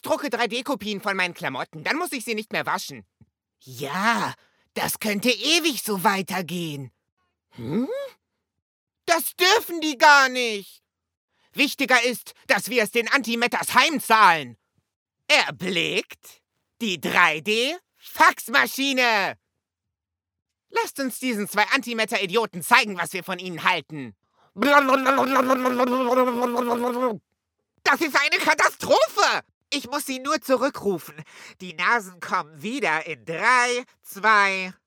drucke 3D-Kopien von meinen Klamotten. Dann muss ich sie nicht mehr waschen. Ja, das könnte ewig so weitergehen. Das dürfen die gar nicht. Wichtiger ist, dass wir es den Antimatters heimzahlen. Erblickt die 3D-Faxmaschine. Lasst uns diesen 2 Antimatter-Idioten zeigen, was wir von ihnen halten. Das ist eine Katastrophe. Ich muss sie nur zurückrufen. Die Nasen kommen wieder in 3, 2...